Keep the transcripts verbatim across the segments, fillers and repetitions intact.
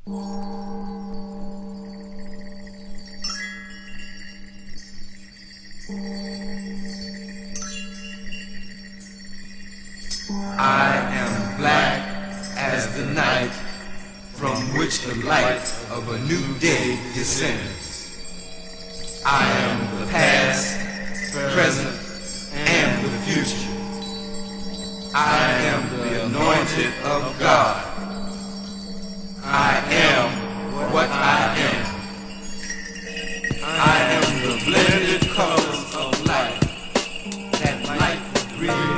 I am black as the night from which the light of a new day descends. I am the past, present, and the future. I am the anointed of God. I am what I am. I am the blended colors of light that light will breathe.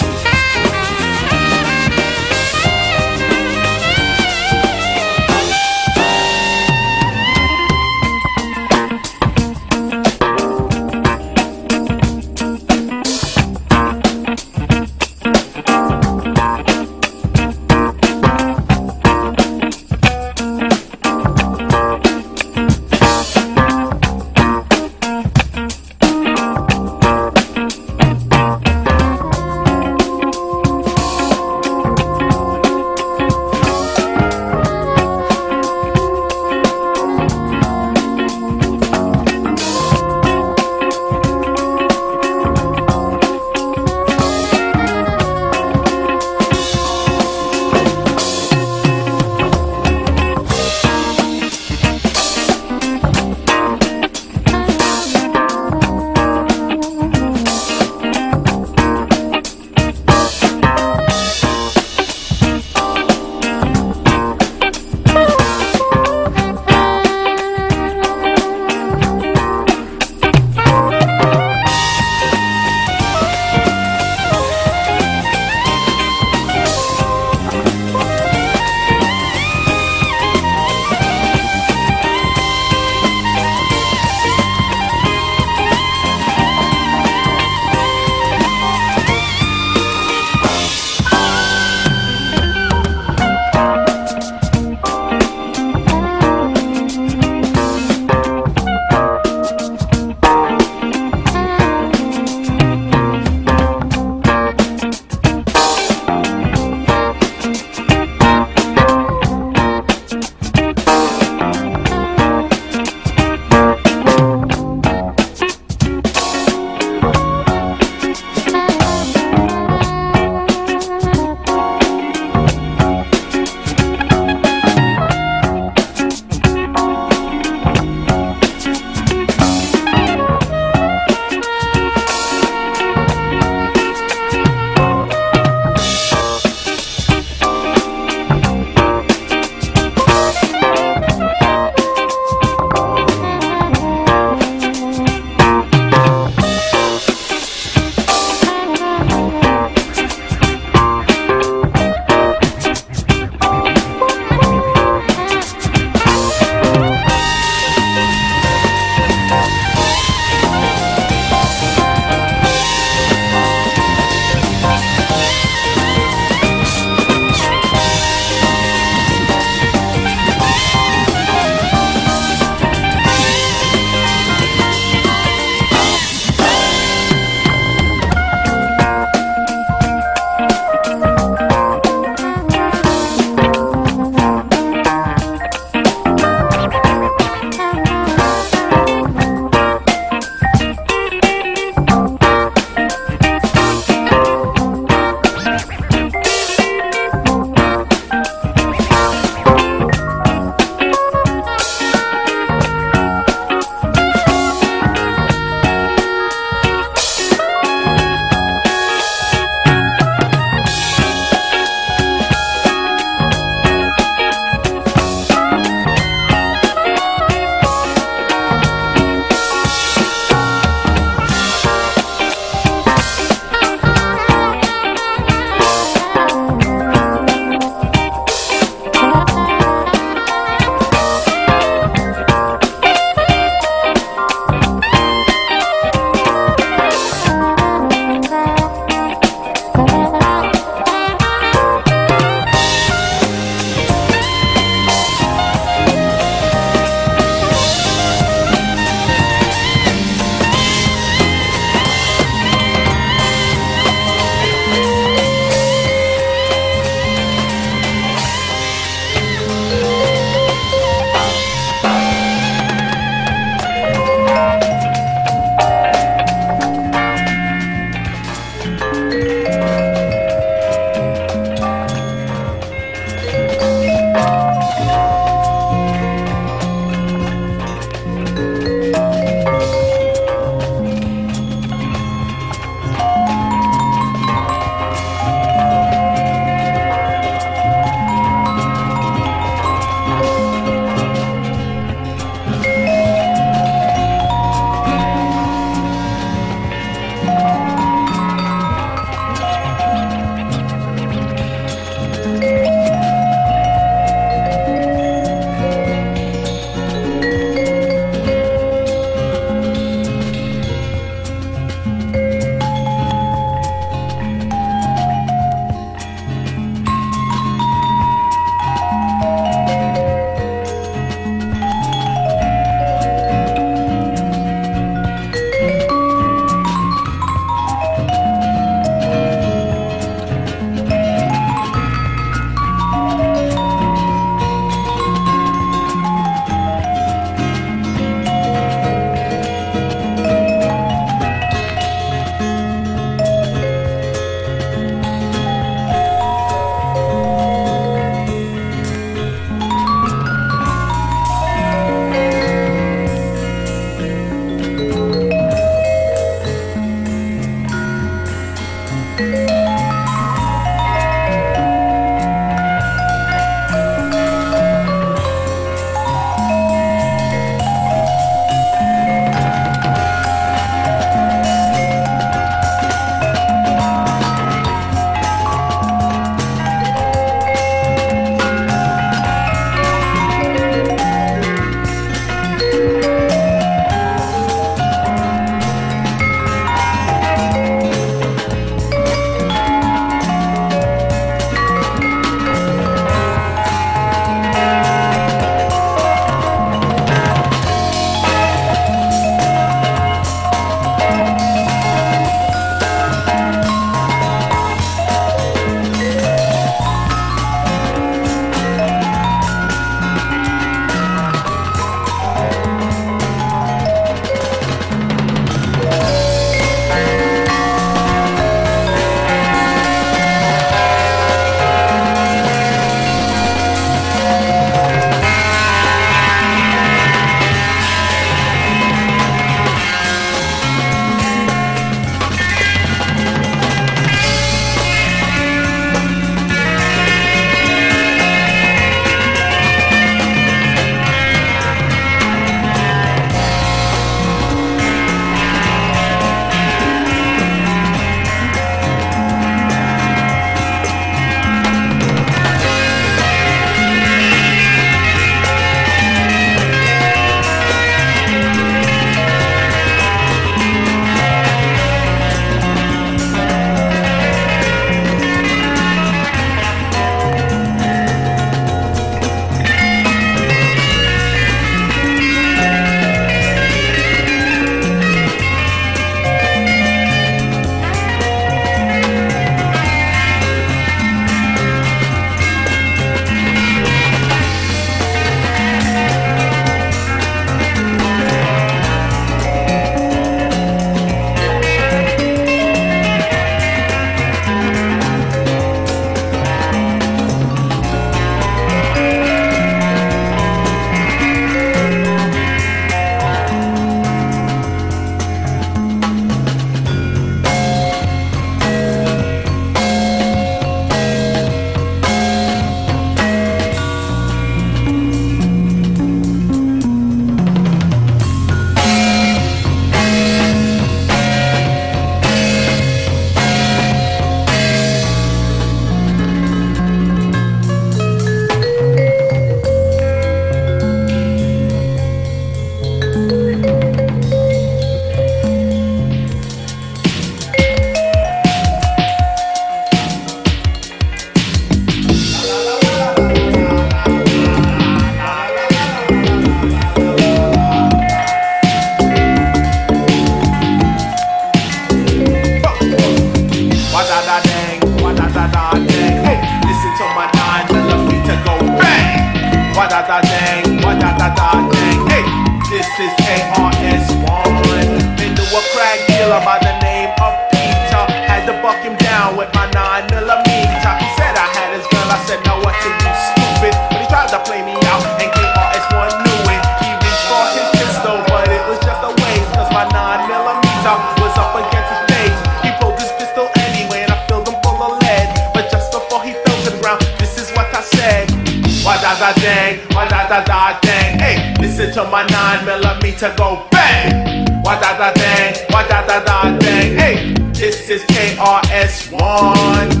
killer by the name of Peter. Had to buck him down with my nine millimeter. He said I had his gun, I said, now what you do, stupid? But he tried to play me out, and K R S One knew it. He reached for his pistol, but it was just a waste, cause my nine millimeter was up against his face. He pulled his pistol anyway, and I filled him full of lead. But just before he fell to the ground, this is what I said. Why da da dang, why da da da dang. Hey, listen to my nine millimeter go bang. Why da da dang, why da da da dang. Hey, this is K R S One.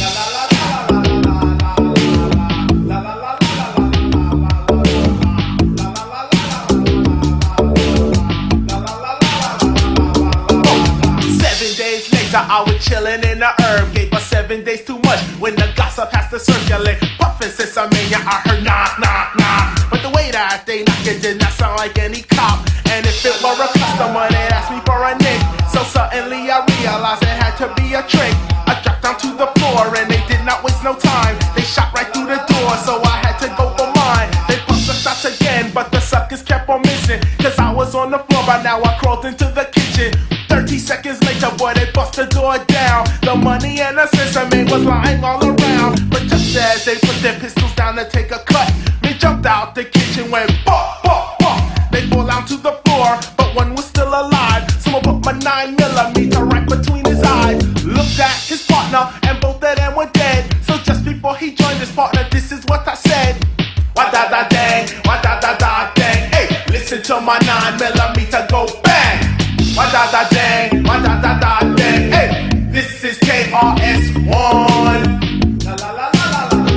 Seven days later, I was chilling in the herb. Gave her seven days too much when the gossip has to circulate. Puffin' since I'm in ya, I heard knock, knock, knock. But the way that they knock it did not sound like any cop. And if it were a customer, they'd ask me for a nick. So suddenly I realized it had to be a trick. I dropped down to the floor and they did not waste no time. They shot right through the door, so I had to go for mine. They pumped the shots again, but the suckers kept on missing. Cause I was on the floor, by now I crawled into the kitchen. Thirty seconds later, boy, they bust the door down. The money and the sesame was lying all around. But just as they put their pistols down to take a cut, me jumped out the kitchen, went bop, bop, bop. They fall down to the floor, but one was still alive. Someone put my nine millimeter right between his eyes. Looked at his partner, and both of them were dead. So just before he joined his partner, this is what I said. Why da da dang, why da da da dang. Hey, listen to my nine millimeter go bang. Why da da dang, why da da da dang. Hey, this is K R S One. La la la la la la.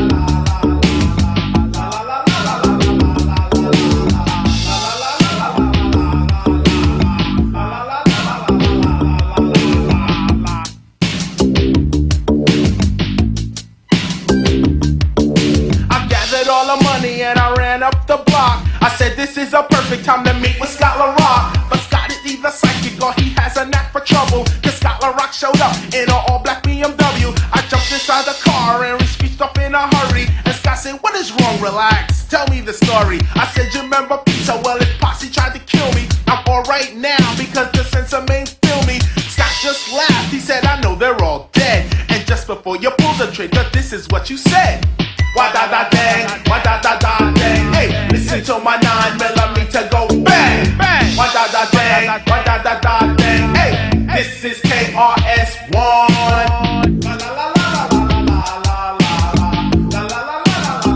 All the money and I ran up the block. I said this is a perfect time to meet with Scott LaRock. But Scott is either psychic or he has a knack for trouble. Cause Scott LaRock showed up in an all black B M W. I jumped inside the car and we speeched up in a hurry. And Scott said, what is wrong? Relax, tell me the story. I said, you remember Peter? Well, his posse tried to kill me. I'm alright now because the sensor main feel me. Scott just laughed, he said, I know they're all dead. And just before you pull the trigger, this is what you said. Why da da dang, why da da da dang. Hey, listen to my nine millimeter go bang, bang. Why da da dang, why da da da dang. Hey, this is K R S One. La la la la la la la la la la la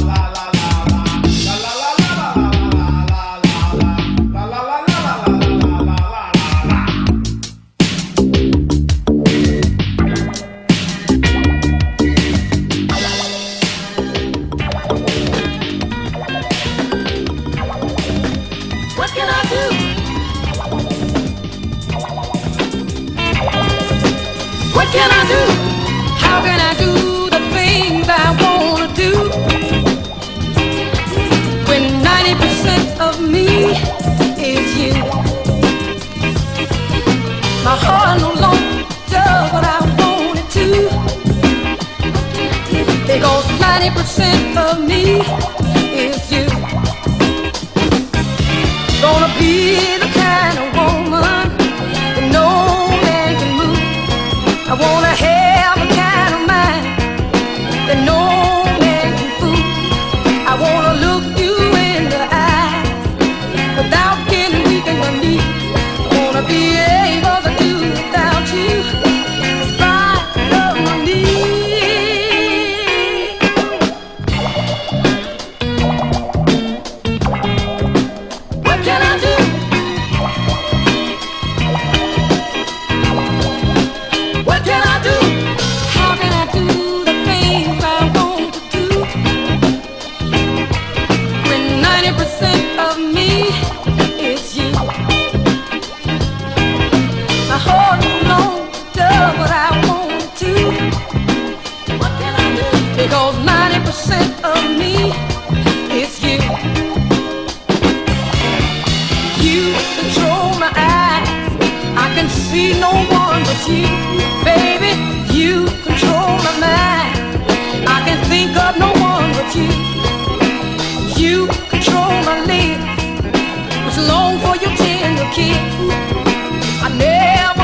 can I do? How can I do the things I wanna do when ninety percent of me is you? My heart no longer does what I want it to, because ninety percent of me is you. Gonna be the kind of woman that no man can move. I wanna have a kind of mind that no man can fool. I wanna look you in the eyes without getting weak in my knees. I wanna be able to do without you in spite of my needs. What can I do? What can I do? How can I do the things I want to do when ninety percent of me is you? My heart no longer does what I want to. What can I do? Because ninety percent of me is you. You control my eyes, I can see no one but you. Baby, you control my mind, I can think of no one but you. You control my lips, which long for your tender kiss. I never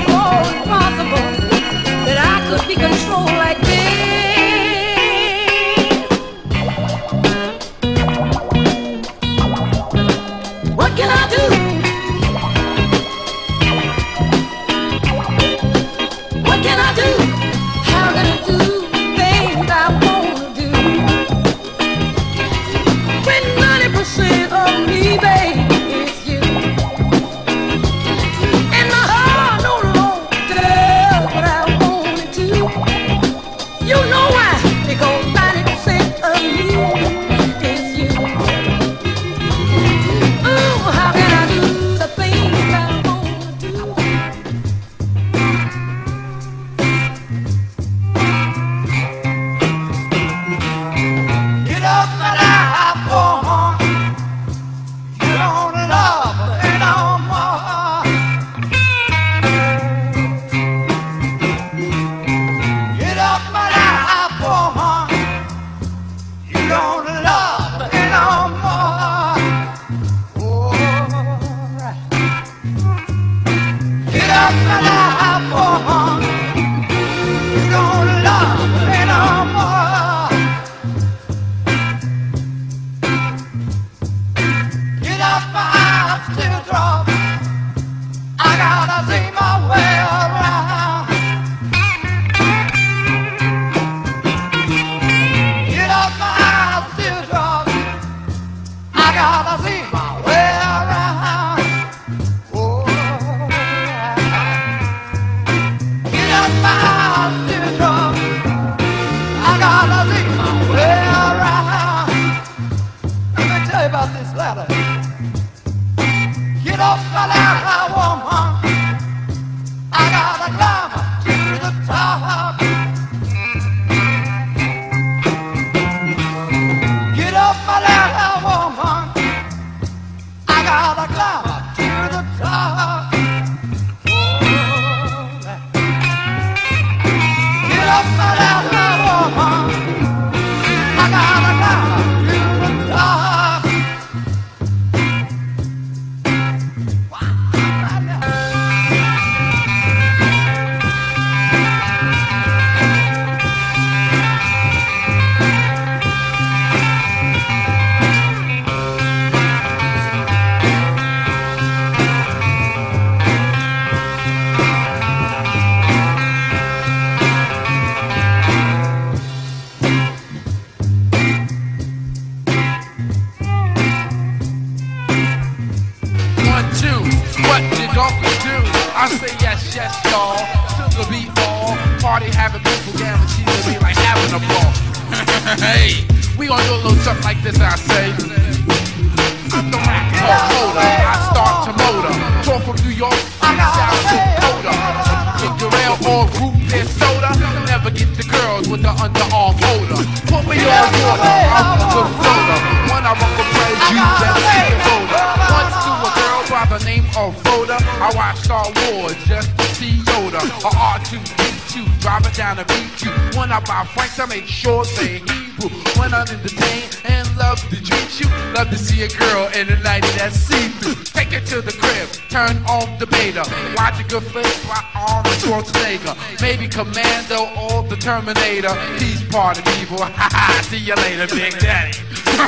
Maybe Commando or the Terminator. He's part of evil. Haha, see you later, Big Daddy.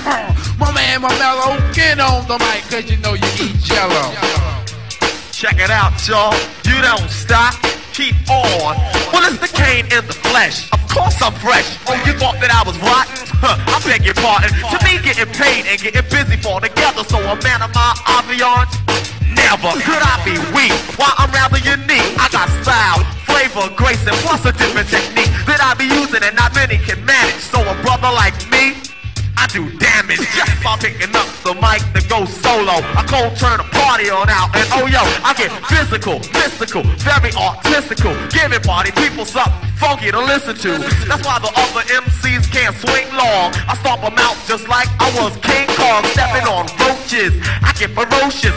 My man, my mellow, get on the mic, cause you know you eat jello. Check it out, y'all. You don't stop. Keep on. Well, it's the Kane in the flesh. Of course I'm fresh. Oh, you thought that I was rotten? Huh, I beg your pardon. To me, getting paid and getting busy fall together. So a man of my ambiance, never could I be weak. Why, I'm rather unique. I got style, flavor, grace, and plus a different technique that I be using and not many can manage. So a brother like me, I do damage just by picking up the mic to go solo. I cold turn a party on out, and oh yo, I get physical, mystical, very artistical, giving party people something funky to listen to. That's why the other M Cs can't swing long. I stomp them out just like I was King Kong, stepping on roaches. I get ferocious,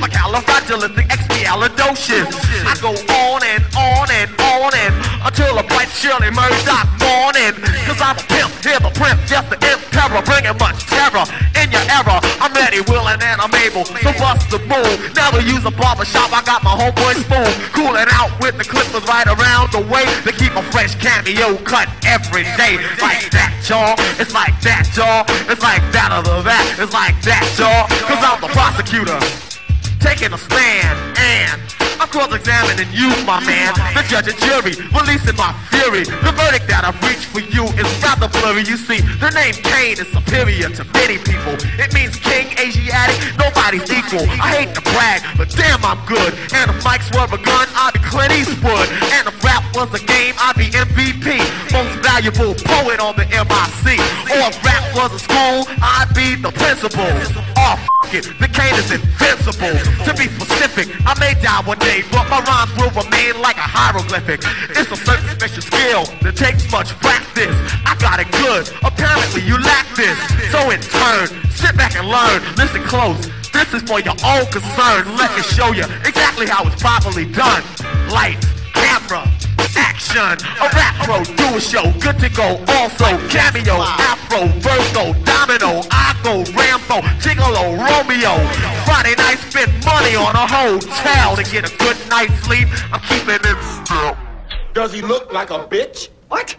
supercalifragilisticexpialidocious. I go on and on and on and until a bright Shirley Murdoch morning. Cause I'm a pimp, here the pimp, just the emperor, bringing much terror in your era. I'm ready, willing, and I'm able to bust the move. Never use a barbershop, I got my homeboy spoon. Cooling out with the clippers right around the way to keep a fresh cameo cut every day. Like that, y'all. It's like that, y'all. It's like that or the that. It's like that, y'all. Cause I'm the prosecutor, taking a stand, and I'm cross-examining you, my man. The judge and jury, releasing my fury. The verdict that I've reached for you is rather blurry. You see, the name Kane is superior to many people. It means king, Asiatic, nobody's equal. I hate to brag, but damn I'm good. And if mics were a gun, I'd be Clint Eastwood. And if rap was a game, I'd be M V P, most valuable poet on the M I C. Or if rap was a school, I'd be the principal. Oh, f*** it, the Kane is invincible. To be specific, I may die one day, but my rhymes will remain like a hieroglyphic. It's a certain special skill that takes much practice. I got it good, apparently you lack this. So in turn, sit back and learn, listen close. This is for your own concern. Let me show you exactly how it's properly done. Lights, camera, action. A rap pro, do a show, good to go. Also, cameo, afro, Virgo, domino, I go, Rambo, Gigolo, Romeo. Friday night I spend money on a hotel to get a good night's sleep. I'm keeping it still. Does he look like a bitch? What?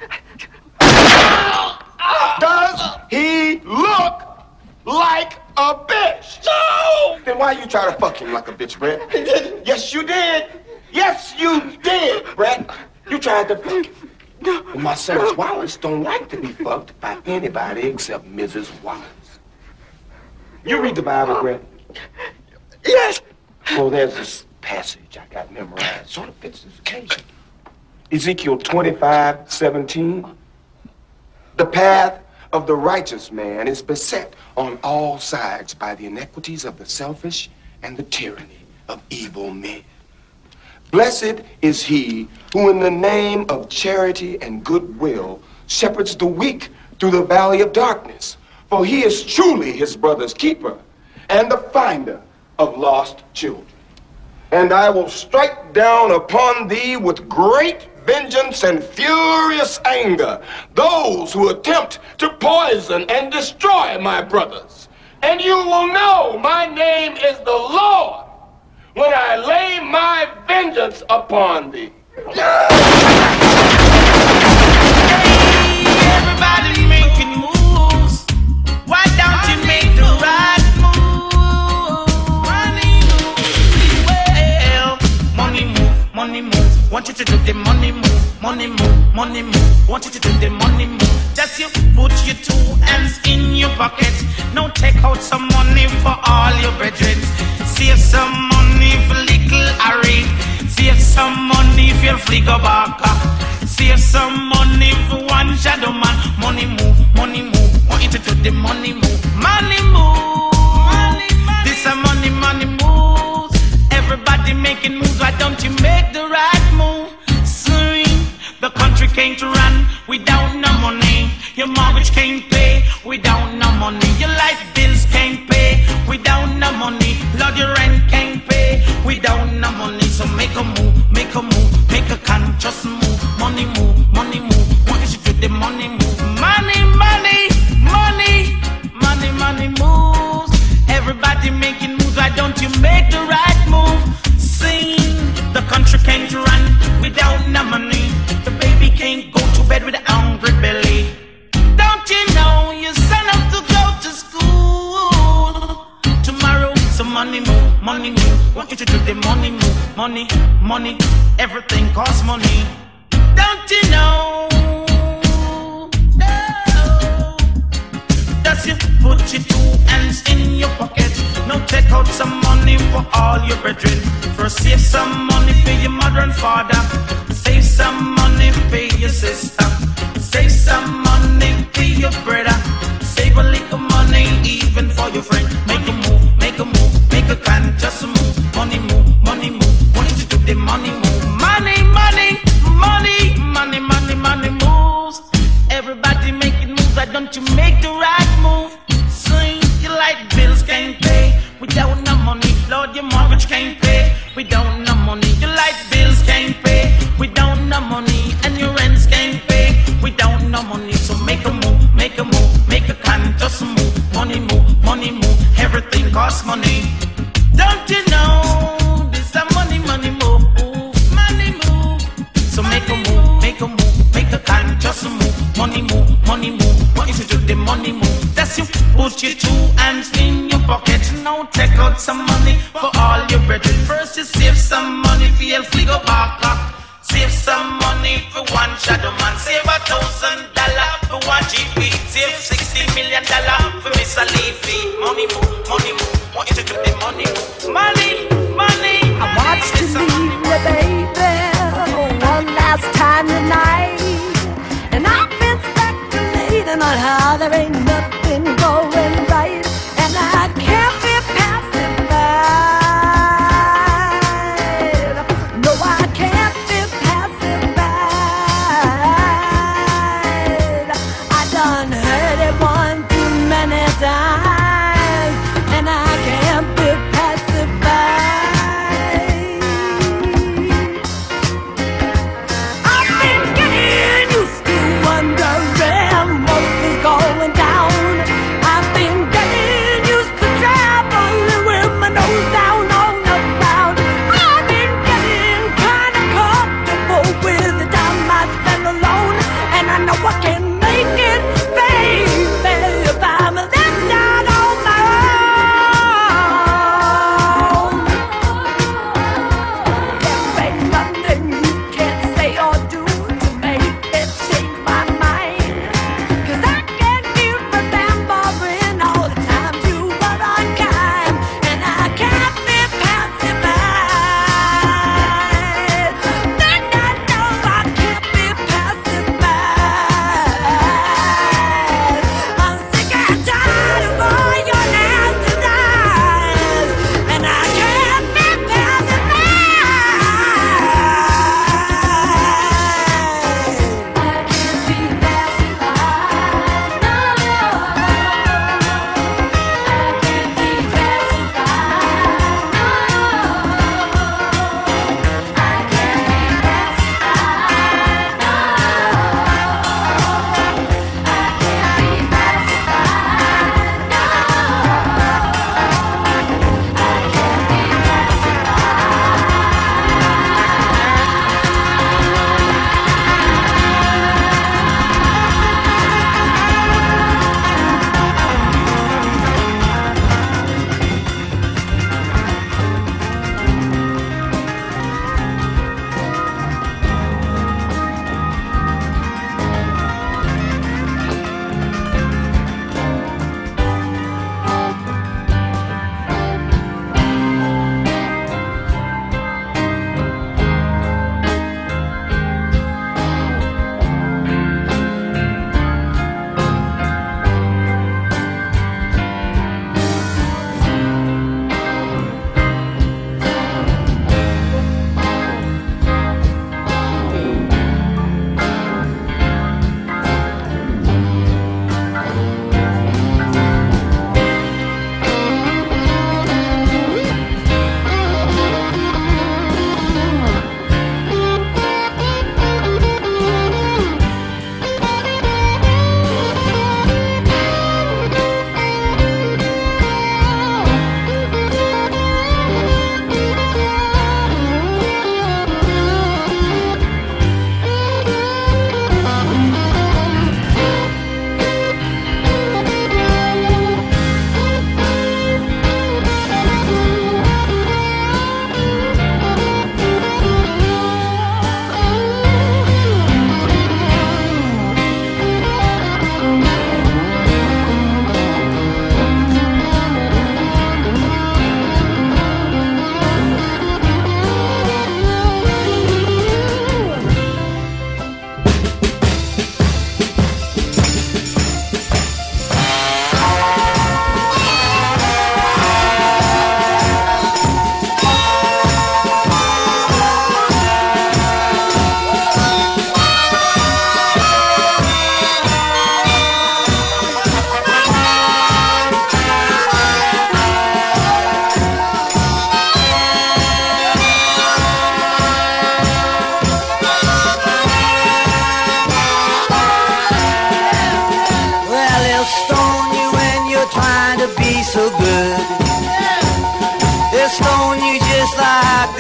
Does he look like a bitch? No! Then why you try to fuck him like a bitch, Brett? Yes, you did. Yes, you did, Brett. You tried to fuck him. And Marcellus Wallace don't like to be fucked by anybody except Missus Wallace. You read the Bible, Brett? Yes. Well, there's this passage I got memorized. Sort of fits this occasion. Ezekiel twenty-five seventeen. The path of the righteous man is beset on all sides by the iniquities of the selfish and the tyranny of evil men. Blessed is he who in the name of charity and goodwill shepherds the weak through the valley of darkness, for he is truly his brother's keeper and the finder of lost children. And I will strike down upon thee with great vengeance and furious anger those who attempt to poison and destroy my brothers. And you will know my name is the Lord when I lay my vengeance upon thee. Hey, everybody making moves. Why don't you make the right move? Money move. Well, money move, money move. Want you to do the money move, money move, money move. Want you to do the money move. Just you put your two hands in your pocket. Now take out some money for all your brethren. Save some money for little Harry. Save some money for your fligo baka. Save some money for one shadow man. Money move, money move. Want you to do the money move, money move. Money, money. This a money, money moves. Everybody making moves. Why don't you make the right move? Soon the country can't run without no money. Your mortgage can't pay without no money. Your life bills can't pay without no money. Lord, your rent can't pay without no money. So make a move, make a move, make a conscious move. Money move, money move. Want you to do the money move. Money, money, money, money, money moves. Everybody making moves. Why don't you make the right move? Sing. The country can't run without no money. The baby can't go to bed with a hungry belly. Don't you know your son have to go to school tomorrow? So money move, money move. Want you to do the money move, money, money. Everything costs money. Don't you know? No. Does you put your two hands in your pocket? Now take out some money for all your brethren. First save some money for your mother and father. Save some money for your sister. Save some money for your brother. Save a little money even for your friend. Make a move, make a move, make a conscious move. Money move, money move. Want you to do the money move. Money, money, money, money, money, money moves. Everybody making moves. Why don't you make the right move? Sing your light bills can't pay without no money. Lord, your mortgage can't pay without no money. Your light bills can't pay without no money. And your rents can't pay without no money. So make a move, make a move, make a conscious move. Money move, money move. Everything costs money. Don't you know this a money, money move, money move. So make a move, make a move, make a conscious move. Money move, money move. Want you to do the money move. That's you. Put your two hands in your pocket. Now take out some money for all your brethren. First you save some money for your fligo baka. Save some money for one shadow man. Save a thousand dollar for one G P. Save sixty million dollar for Miss Alifi. Money move, money move. Want you to do the money move. Money, money. I watched you leave me, baby, one last time tonight, and I've been speculating on how there ain't nothing going right, and I can't be passing by. No, I can't be passing by. I done heard it one too many times, and I can't be passing by.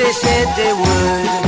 they said they would.